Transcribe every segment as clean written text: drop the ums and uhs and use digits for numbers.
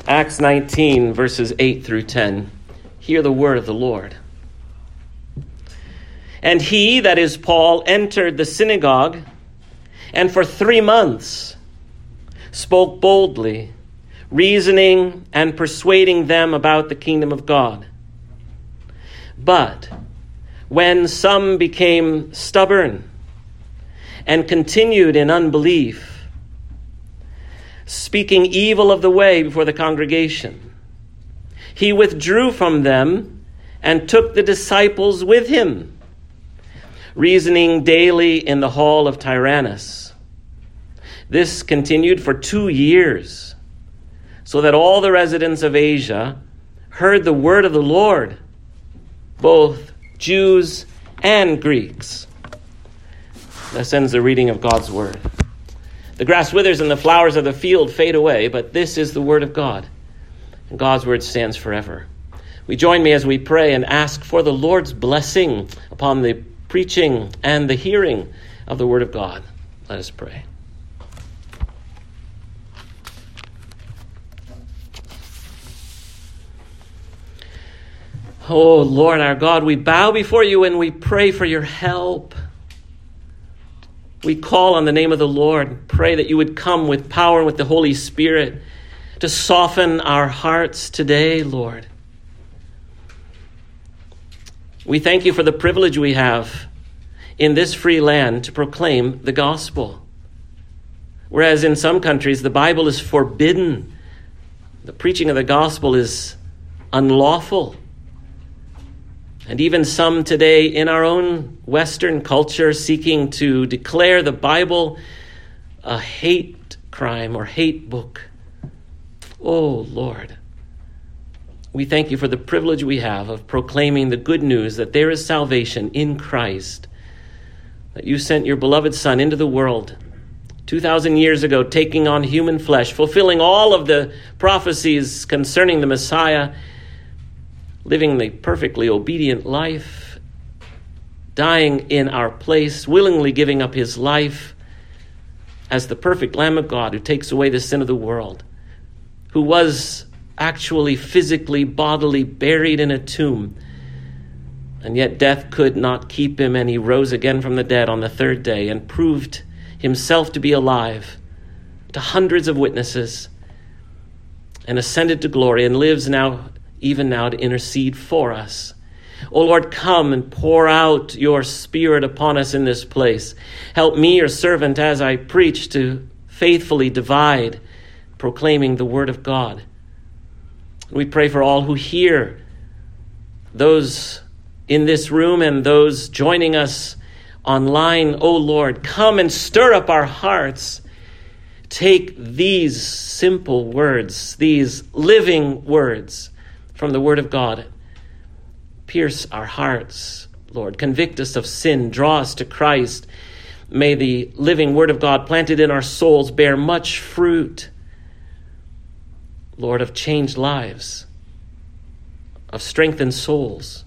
Acts 19, verses 8 through 10. Hear the word of the Lord. And he, that is Paul, entered the synagogue, and for 3 months spoke boldly, reasoning and persuading them about the kingdom of God. But when some became stubborn and continued in unbelief, speaking evil of the way before the congregation, he withdrew from them and took the disciples with him, reasoning daily in the hall of Tyrannus. This continued for 2 years, so that all the residents of Asia heard the word of the Lord, both Jews and Greeks. Thus ends the reading of God's word. The grass withers and the flowers of the field fade away, but this is the word of God, and God's word stands forever. We join me as we pray and ask for the Lord's blessing upon the preaching and the hearing of the word of God. Let us pray. Oh, Lord our God, we bow before you and we pray for your help. We call on the name of the Lord, pray that you would come with power and with the Holy Spirit to soften our hearts today, Lord. We thank you for the privilege we have in this free land to proclaim the gospel. Whereas in some countries the Bible is forbidden, the preaching of the gospel is unlawful. And even some today in our own Western culture seeking to declare the Bible a hate crime or hate book. Oh, Lord, we thank you for the privilege we have of proclaiming the good news that there is salvation in Christ, that you sent your beloved Son into the world 2,000 years ago, taking on human flesh, fulfilling all of the prophecies concerning the Messiah, living the perfectly obedient life, dying in our place, willingly giving up his life as the perfect Lamb of God who takes away the sin of the world, who was actually physically, bodily buried in a tomb, and yet death could not keep him, and he rose again from the dead on the third day and proved himself to be alive to hundreds of witnesses and ascended to glory and lives now, even now, to intercede for us. O Lord, come and pour out your Spirit upon us in this place. Help me, your servant, as I preach, to faithfully divide, proclaiming the word of God. We pray for all who hear, those in this room and those joining us online. O Lord, come and stir up our hearts. Take these simple words, these living words, from the word of God. Pierce our hearts, Lord. Convict us of sin. Draw us to Christ. May the living word of God planted in our souls bear much fruit, Lord, of changed lives, of strengthened souls.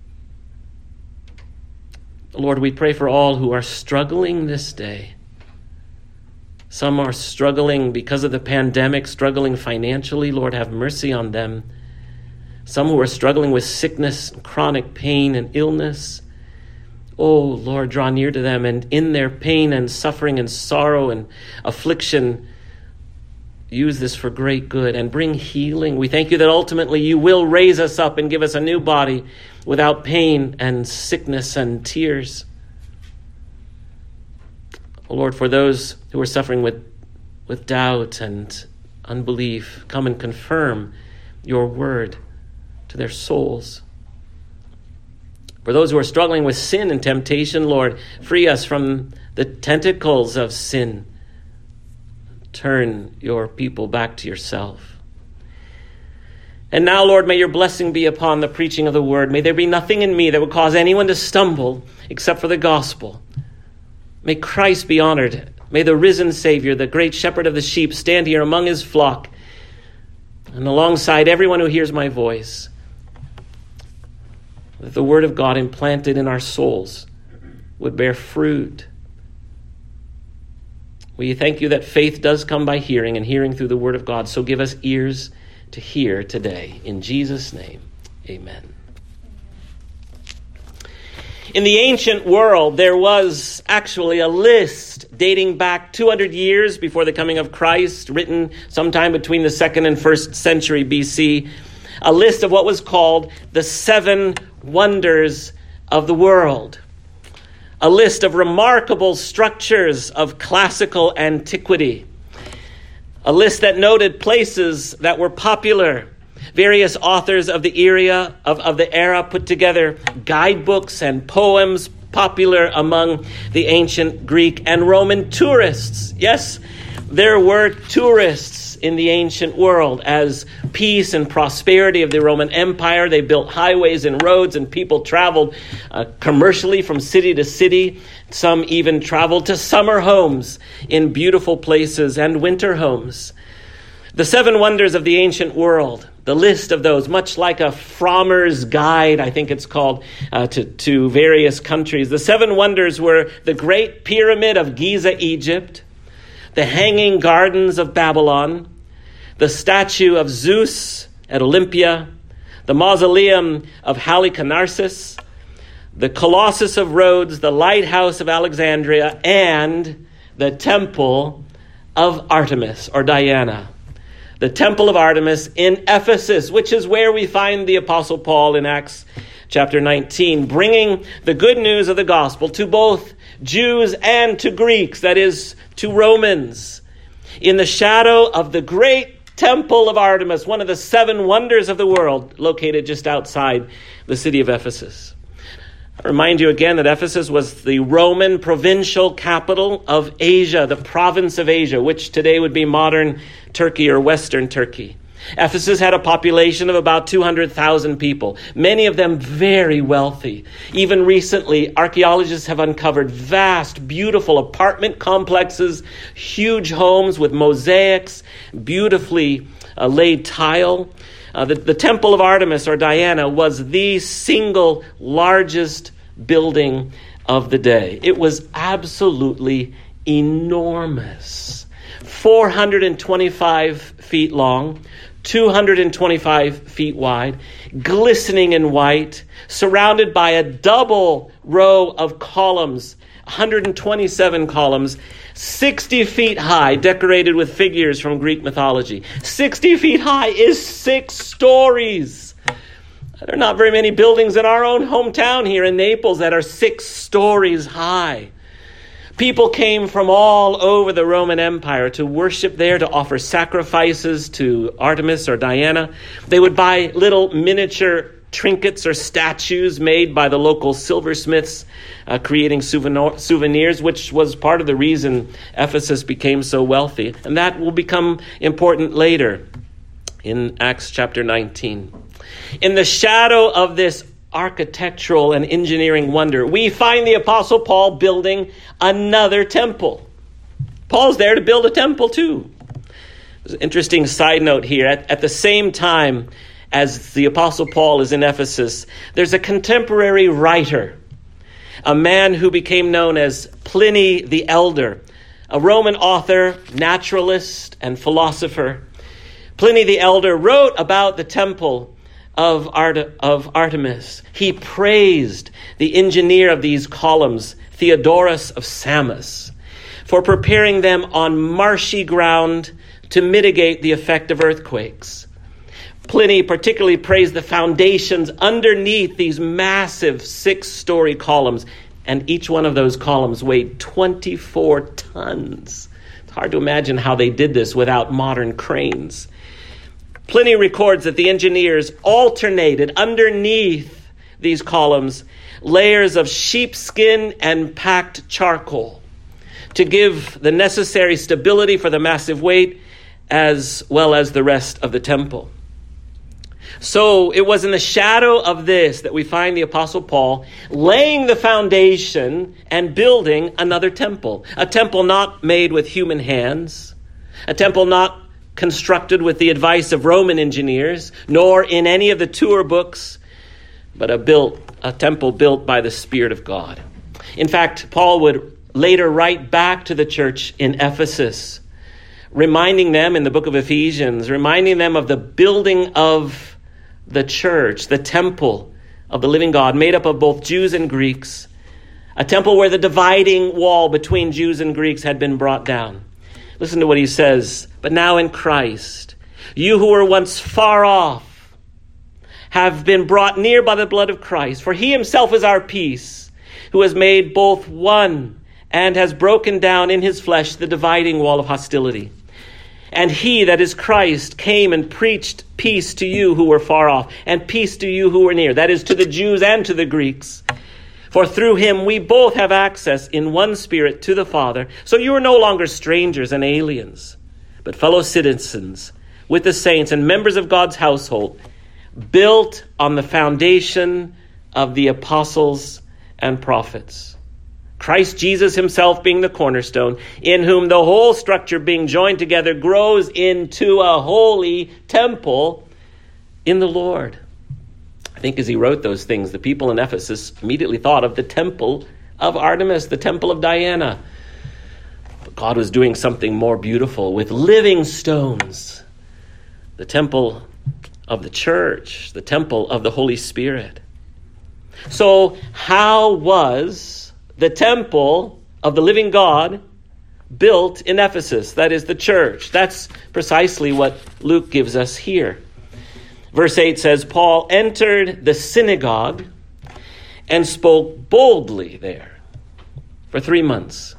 Lord, we pray for all who are struggling this day. Some are struggling because of the pandemic, struggling financially. Lord, have mercy on them. Some who are struggling with sickness, chronic pain, and illness. Oh, Lord, draw near to them, and in their pain and suffering and sorrow and affliction, use this for great good and bring healing. We thank you that ultimately you will raise us up and give us a new body without pain and sickness and tears. Oh, Lord, for those who are suffering with doubt and unbelief, come and confirm your word to their souls. For those who are struggling with sin and temptation, Lord, free us from the tentacles of sin. Turn your people back to yourself. And now, Lord, may your blessing be upon the preaching of the word. May there be nothing in me that would cause anyone to stumble except for the gospel. May Christ be honored. May the risen Savior, the great shepherd of the sheep, stand here among his flock and alongside everyone who hears my voice. That the word of God implanted in our souls would bear fruit. We thank you that faith does come by hearing, and hearing through the word of God. So give us ears to hear today. In Jesus' name, amen. In the ancient world, there was actually a list dating back 200 years before the coming of Christ, written sometime between the 2nd and 1st century BC, a list of what was called the 7 wonders of the world, a list of remarkable structures of classical antiquity, a list that noted places that were popular. Various authors of the era put together guidebooks and poems popular among the ancient Greek and Roman tourists. Yes, there were tourists in the ancient world. As peace and prosperity of the Roman Empire, they built highways and roads, and people traveled commercially from city to city. Some even traveled to summer homes in beautiful places and winter homes. The 7 wonders of the ancient world, the list of those, much like a Frommer's Guide, I think it's called, to various countries. The 7 wonders were the Great Pyramid of Giza, Egypt, the Hanging Gardens of Babylon, the statue of Zeus at Olympia, the Mausoleum of Halicarnassus, the Colossus of Rhodes, the Lighthouse of Alexandria, and the Temple of Artemis or Diana. The Temple of Artemis in Ephesus, which is where we find the Apostle Paul in Acts chapter 19, bringing the good news of the gospel to both Jews and to Greeks, that is, to Romans, in the shadow of the great Temple of Artemis, one of the 7 wonders of the world, located just outside the city of Ephesus. I remind you again that Ephesus was the Roman provincial capital of Asia, the province of Asia, which today would be modern Turkey or Western Turkey. Ephesus had a population of about 200,000 people, many of them very wealthy. Even recently, archaeologists have uncovered vast, beautiful apartment complexes, huge homes with mosaics, beautifully laid tile. The Temple of Artemis or Diana was the single largest building of the day. It was absolutely enormous. 425 feet long, 225 feet wide, glistening in white, surrounded by a double row of columns, 127 columns, 60 feet high, decorated with figures from Greek mythology. 60 feet high is 6 stories. There are not very many buildings in our own hometown here in Naples that are 6 stories high. People came from all over the Roman Empire to worship there, to offer sacrifices to Artemis or Diana. They would buy little miniature trinkets or statues made by the local silversmiths, creating souvenirs, which was part of the reason Ephesus became so wealthy. And that will become important later in Acts chapter 19. In the shadow of this architectural and engineering wonder, we find the Apostle Paul building another temple. Paul's there to build a temple too. There's an interesting side note here. At the same time as the Apostle Paul is in Ephesus, there's a contemporary writer, a man who became known as Pliny the Elder, a Roman author, naturalist, and philosopher. Pliny the Elder wrote about the temple of Artemis. He praised the engineer of these columns, Theodorus of Samos, for preparing them on marshy ground to mitigate the effect of earthquakes. Pliny particularly praised the foundations underneath these massive 6-story columns, and each one of those columns weighed 24 tons. It's hard to imagine how they did this without modern cranes. Pliny records that the engineers alternated underneath these columns layers of sheepskin and packed charcoal to give the necessary stability for the massive weight as well as the rest of the temple. So it was in the shadow of this that we find the Apostle Paul laying the foundation and building another temple, a temple not made with human hands, a temple not constructed with the advice of Roman engineers, nor in any of the tour books, but a temple built by the Spirit of God. In fact, Paul would later write back to the church in Ephesus, reminding them in the book of Ephesians, reminding them of the building of the church, the temple of the living God, made up of both Jews and Greeks, a temple where the dividing wall between Jews and Greeks had been brought down. Listen to what he says. But now in Christ, you who were once far off have been brought near by the blood of Christ. For he himself is our peace, who has made both one and has broken down in his flesh the dividing wall of hostility. And he, that is Christ, came and preached peace to you who were far off, and peace to you who were near, that is, to the Jews and to the Greeks. For through him we both have access in one Spirit to the Father. So you are no longer strangers and aliens, but fellow citizens with the saints and members of God's household, built on the foundation of the apostles and prophets. Christ Jesus himself being the cornerstone, in whom the whole structure being joined together grows into a holy temple in the Lord. I think as he wrote those things, the people in Ephesus immediately thought of the temple of Artemis, the temple of Diana. But God was doing something more beautiful with living stones. The temple of the church, the temple of the Holy Spirit. So how was the temple of the living God built in Ephesus? That is the church. That's precisely what Luke gives us here. Verse 8 says, Paul entered the synagogue and spoke boldly there for 3 months,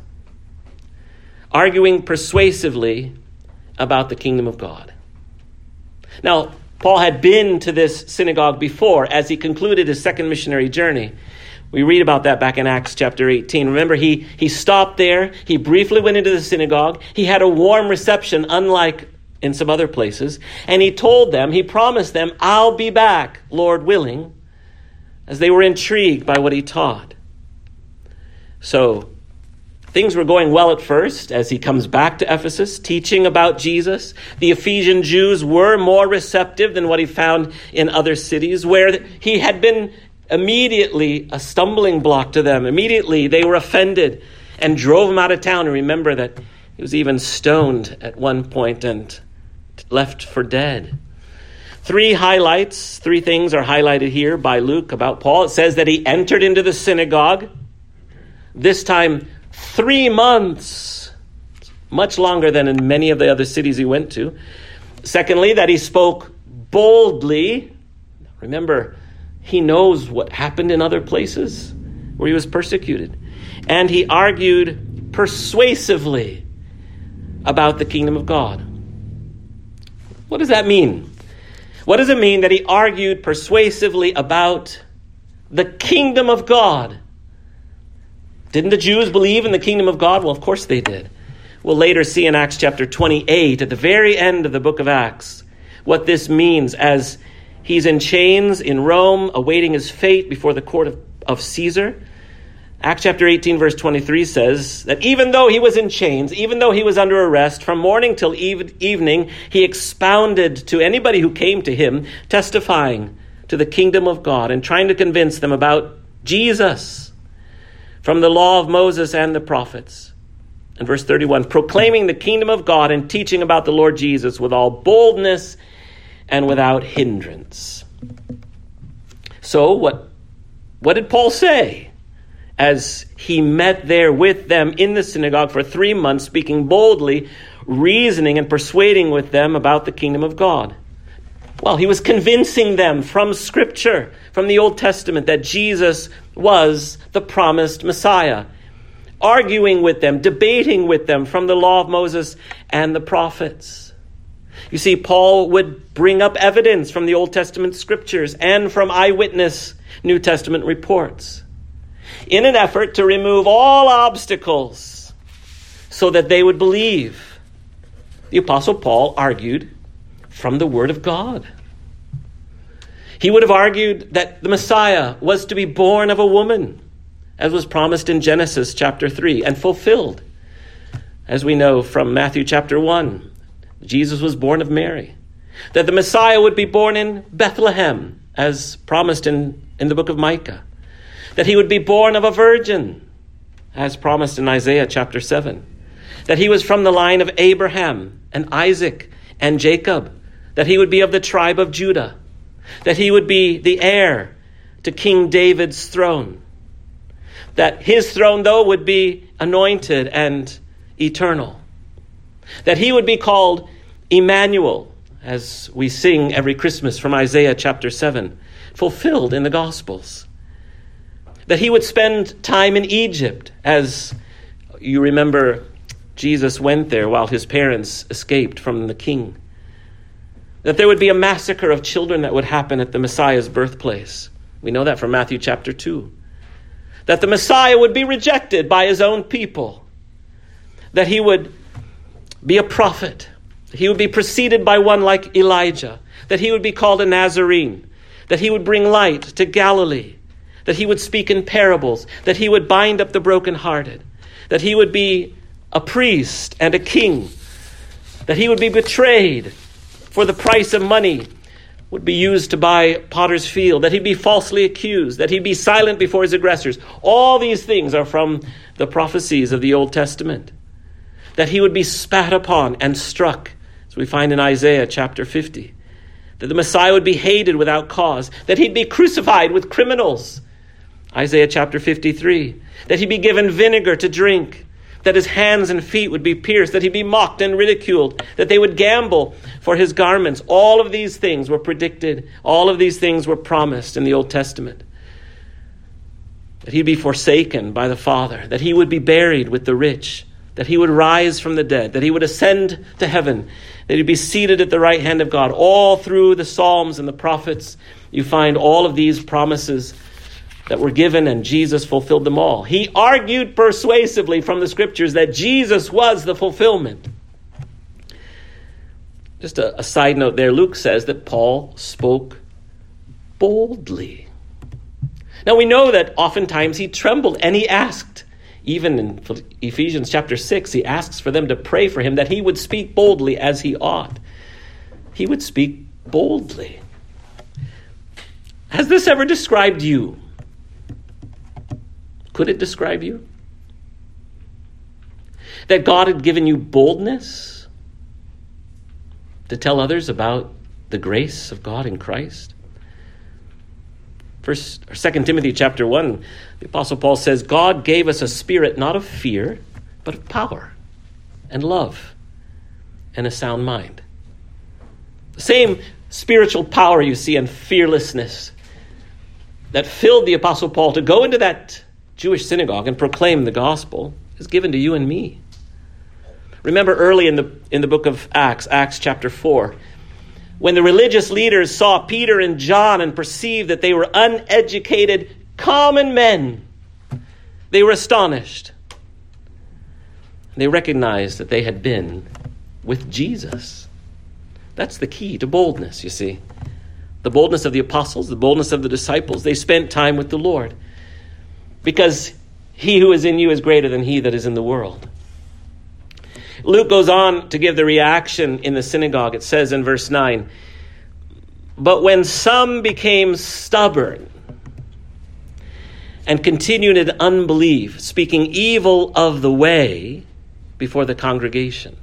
arguing persuasively about the kingdom of God. Now, Paul had been to this synagogue before as he concluded his second missionary journey. We read about that back in Acts chapter 18. Remember, he stopped there. He briefly went into the synagogue. He had a warm reception, unlike in some other places. And he promised them, I'll be back, Lord willing, as they were intrigued by what he taught. So things were going well at first as he comes back to Ephesus, teaching about Jesus. The Ephesian Jews were more receptive than what he found in other cities, where he had been immediately a stumbling block to them. Immediately they were offended and drove him out of town. And remember that he was even stoned at one point and left for dead. 3 things are highlighted here by Luke about Paul. It says that he entered into the synagogue, this time 3 months, much longer than in many of the other cities he went to. Secondly, that he spoke boldly. Remember, he knows what happened in other places where he was persecuted. And he argued persuasively about the kingdom of God. What does that mean? What does it mean that he argued persuasively about the kingdom of God? Didn't the Jews believe in the kingdom of God? Well, of course they did. We'll later see in Acts chapter 28, at the very end of the book of Acts, what this means as he's in chains in Rome, awaiting his fate before the court of Caesar. Acts chapter 18, verse 23 says that even though he was in chains, even though he was under arrest, from morning till evening, he expounded to anybody who came to him, testifying to the kingdom of God and trying to convince them about Jesus from the law of Moses and the prophets. And verse 31, proclaiming the kingdom of God and teaching about the Lord Jesus with all boldness and without hindrance. So what did Paul say as he met there with them in the synagogue for 3 months, speaking boldly, reasoning and persuading with them about the kingdom of God? Well, he was convincing them from Scripture, from the Old Testament, that Jesus was the promised Messiah, arguing with them, debating with them from the law of Moses and the prophets. You see, Paul would bring up evidence from the Old Testament Scriptures and from eyewitness New Testament reports in an effort to remove all obstacles so that they would believe. The Apostle Paul argued from the Word of God. He would have argued that the Messiah was to be born of a woman, as was promised in Genesis chapter 3 and fulfilled, as we know from Matthew chapter 1. Jesus was born of Mary. That the Messiah would be born in Bethlehem, as promised in the book of Micah. That he would be born of a virgin, as promised in Isaiah chapter 7. that he was from the line of Abraham and Isaac and Jacob, that he would be of the tribe of Judah, that he would be the heir to King David's throne, that his throne, though, would be anointed and eternal, that he would be called Emmanuel, as we sing every Christmas from Isaiah chapter 7, fulfilled in the Gospels, that he would spend time in Egypt, as you remember Jesus went there while his parents escaped from the king, that there would be a massacre of children that would happen at the Messiah's birthplace. We know that from Matthew chapter 2. That the Messiah would be rejected by his own people. That he would be a prophet. He would be preceded by one like Elijah. That he would be called a Nazarene. That he would bring light to Galilee. That he would speak in parables. That he would bind up the brokenhearted. That he would be a priest and a king. That he would be betrayed for the price of money would be used to buy potter's field, that he'd be falsely accused, that he'd be silent before his aggressors. All these things are from the prophecies of the Old Testament. That he would be spat upon and struck, as we find in Isaiah chapter 50. That the Messiah would be hated without cause, that he'd be crucified with criminals, Isaiah chapter 53. That he'd be given vinegar to drink, that his hands and feet would be pierced, that he'd be mocked and ridiculed, that they would gamble for his garments. All of these things were predicted. All of these things were promised in the Old Testament. That he'd be forsaken by the Father, that he would be buried with the rich, that he would rise from the dead, that he would ascend to heaven, that he'd be seated at the right hand of God. All through the Psalms and the prophets, you find all of these promises that were given, and Jesus fulfilled them all. He argued persuasively from the scriptures that Jesus was the fulfillment. Just a side note there, Luke says that Paul spoke boldly. Now we know that oftentimes he trembled and he asked, even in Ephesians chapter 6, he asks for them to pray for him that he would speak boldly as he ought. He would speak boldly. Has this ever described you? Could it describe you? That God had given you boldness to tell others about the grace of God in Christ? 2 Timothy chapter 1, the Apostle Paul says, God gave us a spirit not of fear, but of power and love and a sound mind. The same spiritual power you see and fearlessness that filled the Apostle Paul to go into that Jewish synagogue and proclaim the gospel is given to you and me. Remember early in the book of Acts, Acts chapter 4, when the religious leaders saw Peter and John and perceived that they were uneducated, common men, they were astonished. They recognized that they had been with Jesus. That's the key to boldness, you see. The boldness of the apostles, the boldness of the disciples. They spent time with the Lord. Because he who is in you is greater than he that is in the world. Luke goes on to give the reaction in the synagogue. It says in verse 9, but when some became stubborn and continued in unbelief, speaking evil of the way before the congregation.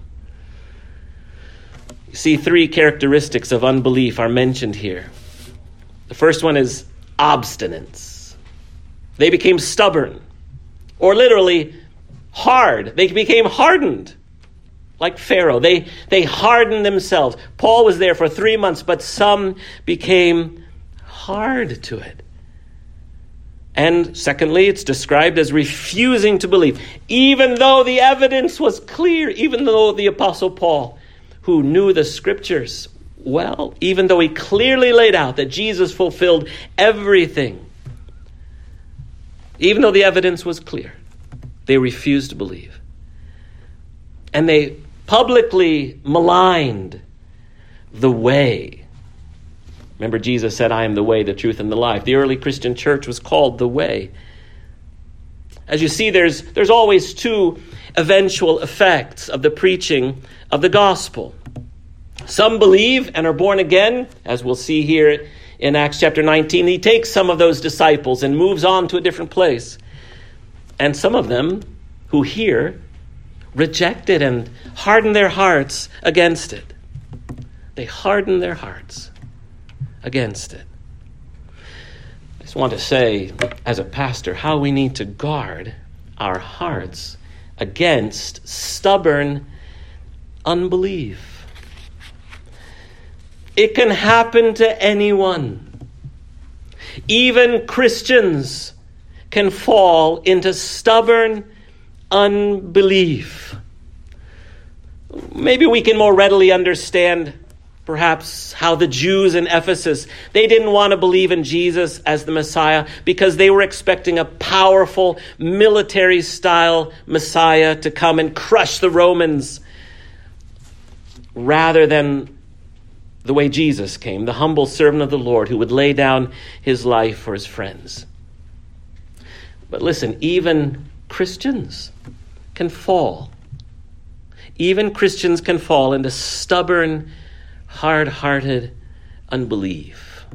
You see, 3 characteristics of unbelief are mentioned here. The first one is obstinance. They became stubborn, or literally hard. They became hardened, like Pharaoh. They hardened themselves. Paul was there for 3 months, but some became hard to it. And secondly, it's described as refusing to believe, even though the evidence was clear, even though the Apostle Paul, who knew the scriptures well, even though he clearly laid out that Jesus fulfilled everything, even though the evidence was clear, they refused to believe. And they publicly maligned the way. Remember, Jesus said, I am the way, the truth, and the life. The early Christian church was called the way. As you see, there's always 2 eventual effects of the preaching of the gospel. Some believe and are born again, as we'll see here in Acts chapter 19. He takes some of those disciples and moves on to a different place. And some of them who hear reject it and harden their hearts against it. They harden their hearts against it. I just want to say, as a pastor, how we need to guard our hearts against stubborn unbelief. It can happen to anyone. Even Christians can fall into stubborn unbelief. Maybe we can more readily understand perhaps how the Jews in Ephesus, they didn't want to believe in Jesus as the Messiah because they were expecting a powerful military-style Messiah to come and crush the Romans, rather than the way Jesus came, the humble servant of the Lord who would lay down his life for his friends. But listen, even Christians can fall. Even Christians can fall into stubborn, hard-hearted unbelief.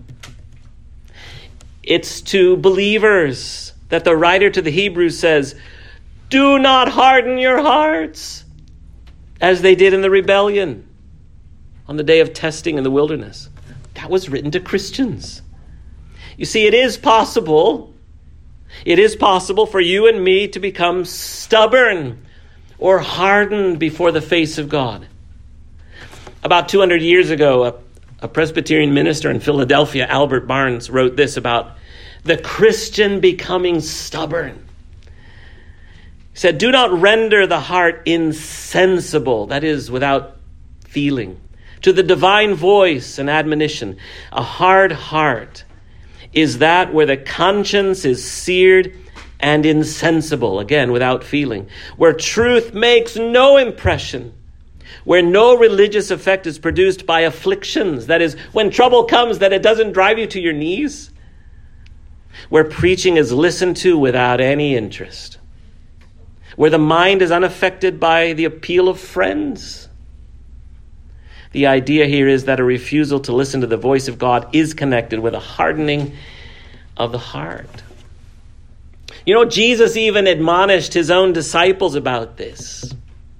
It's to believers that the writer to the Hebrews says, do not harden your hearts, as they did in the rebellion on the day of testing in the wilderness. That was written to Christians. You see, it is possible for you and me to become stubborn or hardened before the face of God. About 200 years ago, a Presbyterian minister in Philadelphia, Albert Barnes, wrote this about the Christian becoming stubborn. He said, do not render the heart insensible, that is, without feeling, to the divine voice and admonition. A hard heart is that where the conscience is seared and insensible, again, without feeling, where truth makes no impression, where no religious effect is produced by afflictions, that is, when trouble comes, that it doesn't drive you to your knees, where preaching is listened to without any interest, where the mind is unaffected by the appeal of friends. The idea here is that a refusal to listen to the voice of God is connected with a hardening of the heart. You know, Jesus even admonished his own disciples about this.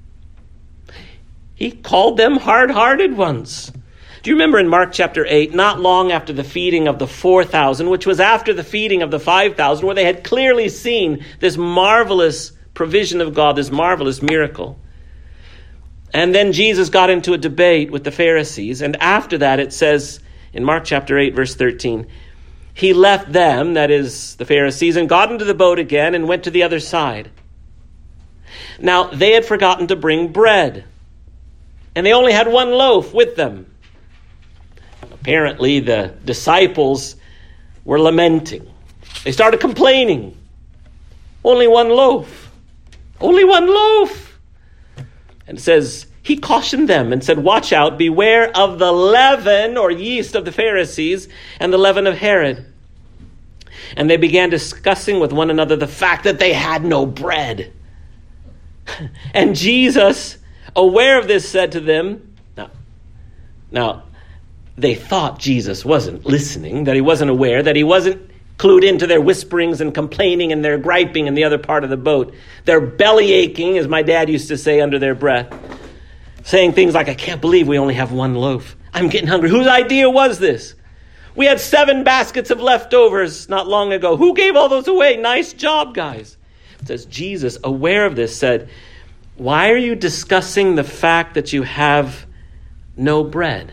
He called them hard-hearted ones. Do you remember in Mark chapter 8, not long after the feeding of the 4,000, which was after the feeding of the 5,000, where they had clearly seen this marvelous provision of God, this marvelous miracle. And then Jesus got into a debate with the Pharisees. And after that, it says in Mark chapter 8, verse 13, he left them, that is the Pharisees, and got into the boat again and went to the other side. Now, they had forgotten to bring bread, and they only had one loaf with them. Apparently, the disciples were lamenting. They started complaining. Only one loaf. Only one loaf. And it says, he cautioned them and said, watch out, beware of the leaven or yeast of the Pharisees and the leaven of Herod. And they began discussing with one another the fact that they had no bread. And Jesus, aware of this, said to them, now, they thought Jesus wasn't listening, that he wasn't aware, that he wasn't clued into their whisperings and complaining and their griping in the other part of the boat. Their belly aching, as my dad used to say under their breath, saying things like, I can't believe we only have one loaf. I'm getting hungry. Whose idea was this? We had 7 baskets of leftovers not long ago. Who gave all those away? Nice job, guys. It says Jesus, aware of this, said, why are you discussing the fact that you have no bread?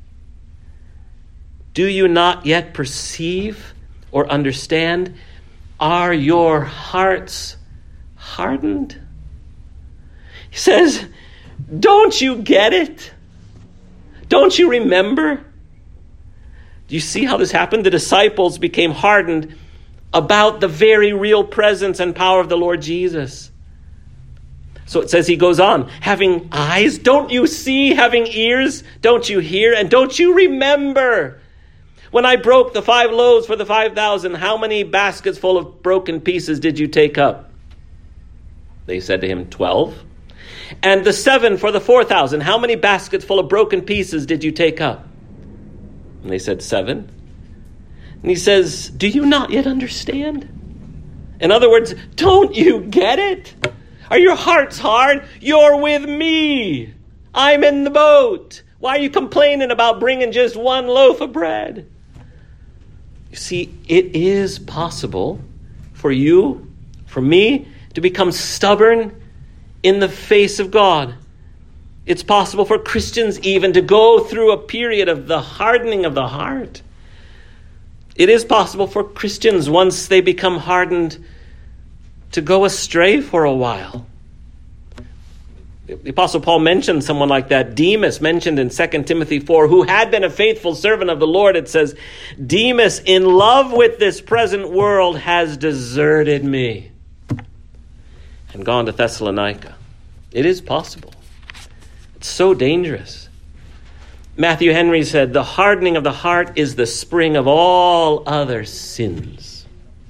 Do you not yet perceive or understand? Are your hearts hardened? He says, don't you get it? Don't you remember? Do you see how this happened? The disciples became hardened about the very real presence and power of the Lord Jesus. So it says, he goes on, having eyes, don't you see? Having ears, don't you hear? And don't you remember? When I broke the 5 loaves for the 5,000, how many baskets full of broken pieces did you take up? They said to him, 12. And the 7 for the 4,000, how many baskets full of broken pieces did you take up? And they said, 7. And he says, do you not yet understand? In other words, don't you get it? Are your hearts hard? You're with me. I'm in the boat. Why are you complaining about bringing just one loaf of bread? You see, it is possible for you, for me, to become stubborn in the face of God. It's possible for Christians even to go through a period of the hardening of the heart. It is possible for Christians, once they become hardened, to go astray for a while. The Apostle Paul mentioned someone like that. Demas, mentioned in 2 Timothy 4, who had been a faithful servant of the Lord. It says, Demas, in love with this present world, has deserted me and gone to Thessalonica. It is possible. It's so dangerous. Matthew Henry said, the hardening of the heart is the spring of all other sins.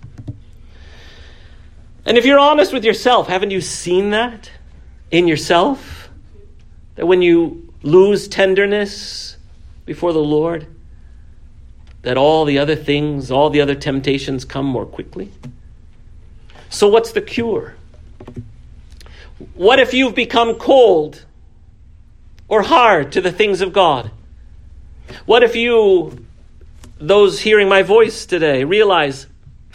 And if you're honest with yourself, haven't you seen that in yourself? That when you lose tenderness before the Lord, that all the other things, all the other temptations come more quickly? So what's the cure? What if you've become cold or hard to the things of God? What if you, those hearing my voice today, realize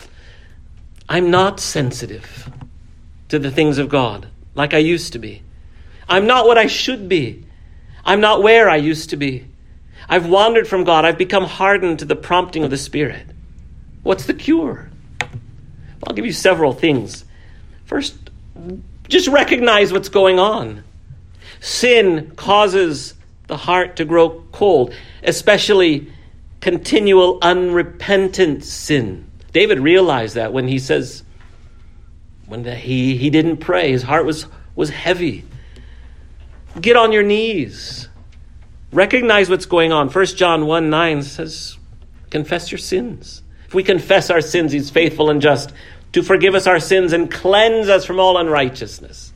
I'm not sensitive to the things of God like I used to be. I'm not what I should be. I'm not where I used to be. I've wandered from God. I've become hardened to the prompting of the Spirit. What's the cure? Well, I'll give you several things. First, just recognize what's going on. Sin causes the heart to grow cold, especially continual unrepentant sin. David realized that when he says, when he didn't pray, his heart was heavy. Get on your knees. Recognize what's going on. 1 John 1:9 says, confess your sins. If we confess our sins, he's faithful and just to forgive us our sins and cleanse us from all unrighteousness.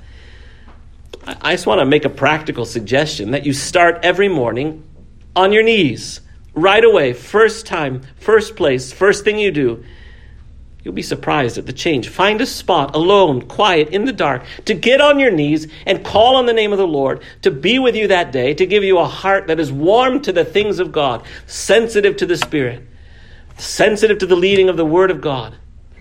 I just want to make a practical suggestion that you start every morning on your knees, right away, first time, first place, first thing you do. You'll be surprised at the change. Find a spot alone, quiet, in the dark, to get on your knees and call on the name of the Lord, to be with you that day, to give you a heart that is warm to the things of God, sensitive to the Spirit, sensitive to the leading of the Word of God.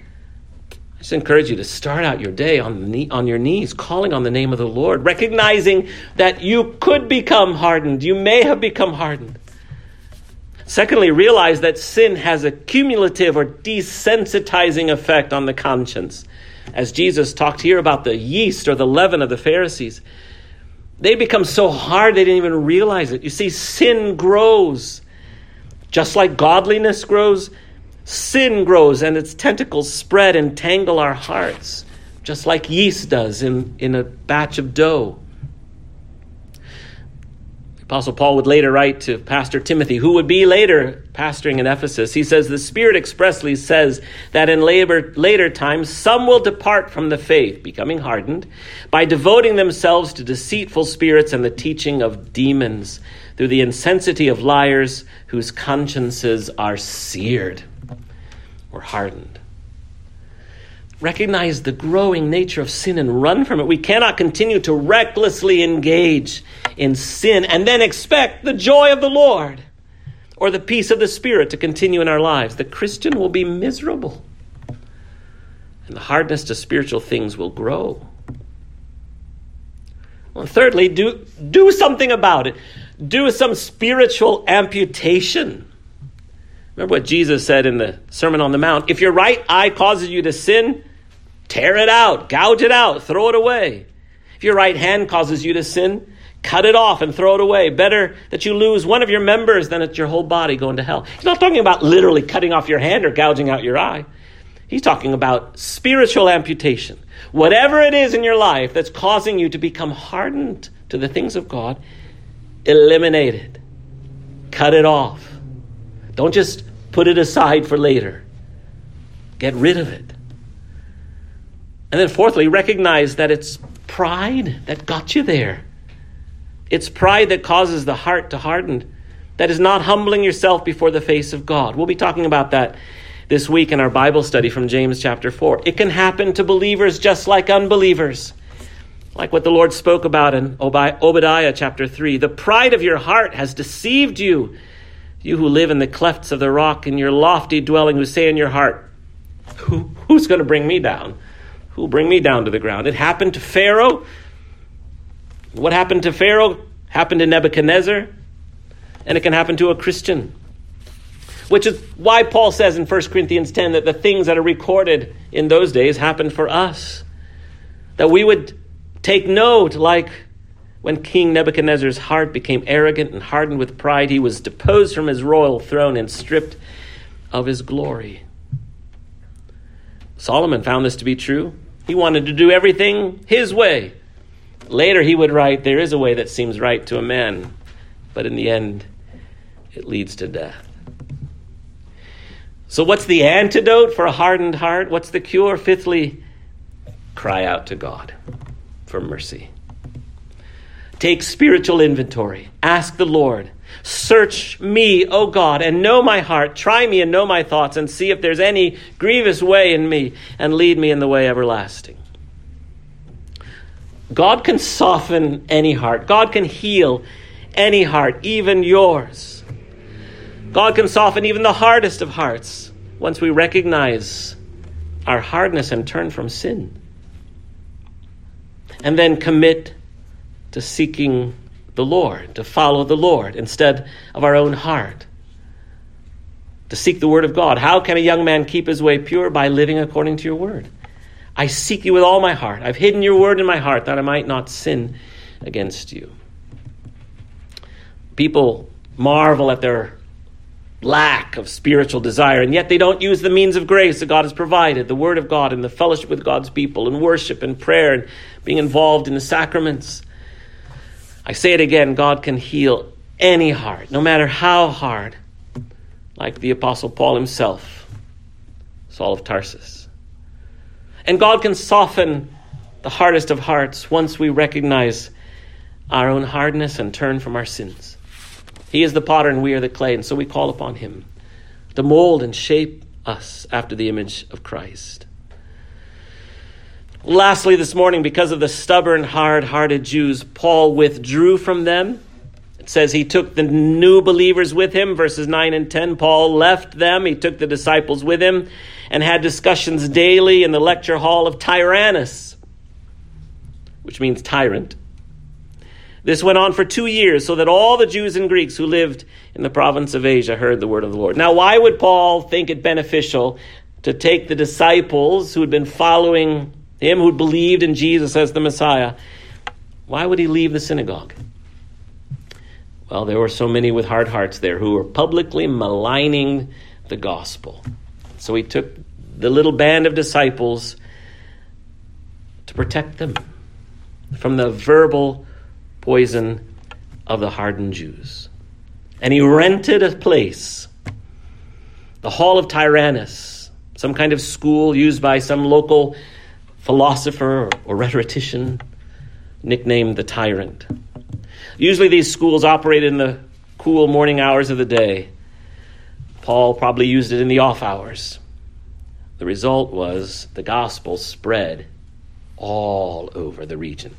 I just encourage you to start out your day on your knees, calling on the name of the Lord, recognizing that you could become hardened. You may have become hardened. Secondly, realize that sin has a cumulative or desensitizing effect on the conscience. As Jesus talked here about the yeast or the leaven of the Pharisees, they become so hard they didn't even realize it. You see, sin grows. Just like godliness grows, sin grows, and its tentacles spread and tangle our hearts, just like yeast does in a batch of dough. Apostle Paul would later write to Pastor Timothy, who would be later pastoring in Ephesus. He says, the Spirit expressly says that in later times, some will depart from the faith, becoming hardened, by devoting themselves to deceitful spirits and the teaching of demons, through the insensity of liars whose consciences are seared or hardened. Recognize the growing nature of sin and run from it. We cannot continue to recklessly engage in sin and then expect the joy of the Lord or the peace of the Spirit to continue in our lives. The Christian will be miserable, and the hardness to spiritual things will grow. Well, thirdly, do something about it. Do some spiritual amputation. Remember what Jesus said in the Sermon on the Mount. If your right eye causes you to sin, tear it out, gouge it out, throw it away. If your right hand causes you to sin, cut it off and throw it away. Better that you lose one of your members than that your whole body go into hell. He's not talking about literally cutting off your hand or gouging out your eye. He's talking about spiritual amputation. Whatever it is in your life that's causing you to become hardened to the things of God, eliminate it. Cut it off. Don't just put it aside for later. Get rid of it. And then fourthly, recognize that it's pride that got you there. It's pride that causes the heart to harden. That is not humbling yourself before the face of God. We'll be talking about that this week in our Bible study from James chapter 4. It can happen to believers just like unbelievers. Like what the Lord spoke about in Obadiah chapter 3. The pride of your heart has deceived you, you who live in the clefts of the rock, in your lofty dwelling, who say in your heart, who's going to bring me down? Who will bring me down to the ground? It happened to Pharaoh. What happened to Pharaoh happened to Nebuchadnezzar, and it can happen to a Christian. Which is why Paul says in 1 Corinthians 10 that the things that are recorded in those days happened for us. That we would take note, like when King Nebuchadnezzar's heart became arrogant and hardened with pride, he was deposed from his royal throne and stripped of his glory. Solomon found this to be true. He wanted to do everything his way. Later he would write, there is a way that seems right to a man, but in the end it leads to death. So what's the antidote for a hardened heart? What's the cure? Fifthly, cry out to God for mercy. Take spiritual inventory. Ask the Lord, search me, O God, and know my heart. Try me and know my thoughts, and see if there's any grievous way in me, and lead me in the way everlasting. God can soften any heart. God can heal any heart, even yours. God can soften even the hardest of hearts once we recognize our hardness and turn from sin. And then commit to seeking the Lord, to follow the Lord instead of our own heart. To seek the word of God. How can a young man keep his way pure? By living according to your word. I seek you with all my heart. I've hidden your word in my heart that I might not sin against you. People marvel at their lack of spiritual desire, and yet they don't use the means of grace that God has provided, the word of God and the fellowship with God's people and worship and prayer and being involved in the sacraments. I say it again, God can heal any heart, no matter how hard, like the Apostle Paul himself, Saul of Tarsus. And God can soften the hardest of hearts once we recognize our own hardness and turn from our sins. He is the potter and we are the clay, and so we call upon him to mold and shape us after the image of Christ. Lastly, this morning, because of the stubborn, hard-hearted Jews, Paul withdrew from them. It says he took the new believers with him, verses 9 and 10. Paul left them. He took the disciples with him and had discussions daily in the lecture hall of Tyrannus, which means tyrant. This went on for 2 years, so that all the Jews and Greeks who lived in the province of Asia heard the word of the Lord. Now, why would Paul think it beneficial to take the disciples who had been following him, who believed in Jesus as the Messiah? Why would he leave the synagogue? Well, there were so many with hard hearts there who were publicly maligning the gospel. So he took the little band of disciples to protect them from the verbal poison of the hardened Jews. And he rented a place, the Hall of Tyrannus, some kind of school used by some local philosopher or rhetorician, nicknamed the Tyrant. Usually these schools operated in the cool morning hours of the day. Paul probably used it in the off hours. The result was the gospel spread all over the region.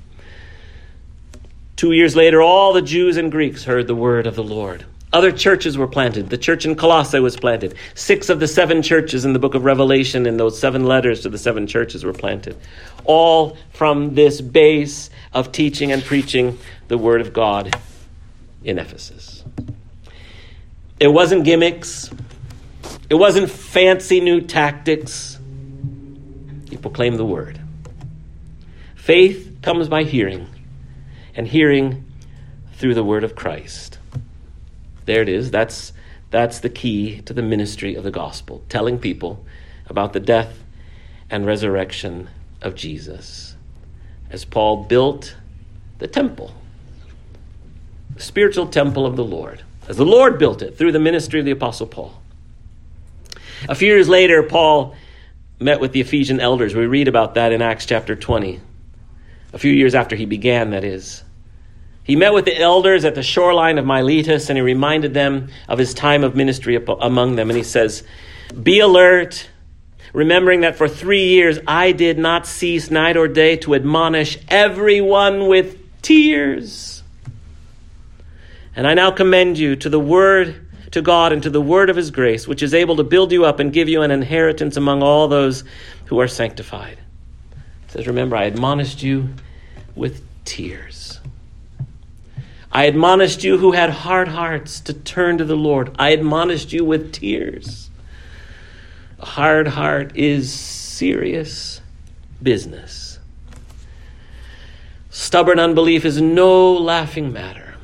2 years later, all the Jews and Greeks heard the word of the Lord. Other churches were planted. The church in Colossae was planted. 6 of the 7 churches in the book of Revelation, in those 7 letters to the 7 churches, were planted. All from this base of teaching and preaching the word of God in Ephesus. It wasn't gimmicks. It wasn't fancy new tactics. He proclaimed the word. Faith comes by hearing, and hearing through the word of Christ. There it is. That's the key to the ministry of the gospel, telling people about the death and resurrection of Jesus. As Paul built the temple, the spiritual temple of the Lord, as the Lord built it through the ministry of the Apostle Paul. A few years later, Paul met with the Ephesian elders. We read about that in Acts chapter 20. A few years after he began, that is. He met with the elders at the shoreline of Miletus, and he reminded them of his time of ministry among them. And he says, be alert, remembering that for 3 years I did not cease night or day to admonish everyone with tears. And I now commend you to the word, to God, and to the word of his grace, which is able to build you up and give you an inheritance among all those who are sanctified. It says, remember, I admonished you with tears. I admonished you who had hard hearts to turn to the Lord. I admonished you with tears. A hard heart is serious business. Stubborn unbelief is no laughing matter.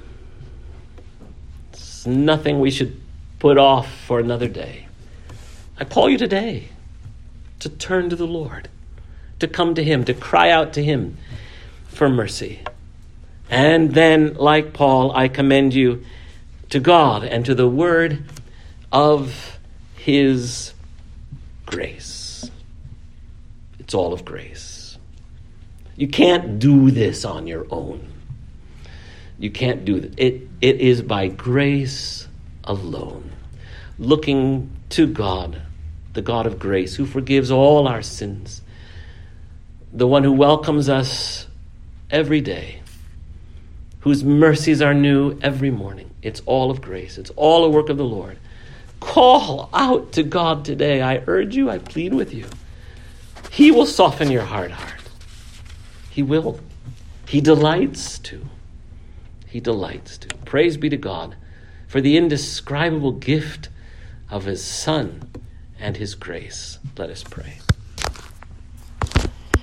It's nothing we should put off for another day. I call you today to turn to the Lord, to come to him, to cry out to him for mercy. And then, like Paul, I commend you to God and to the word of his grace. It's all of grace. You can't do this on your own. You can't do it. It is by grace alone. Looking to God, the God of grace, who forgives all our sins, the one who welcomes us every day, whose mercies are new every morning. It's all of grace. It's all a work of the Lord. Call out to God today. I urge you, I plead with you. He will soften your hard heart. He will. He delights to. He delights to. Praise be to God for the indescribable gift of his Son and his grace. Let us pray.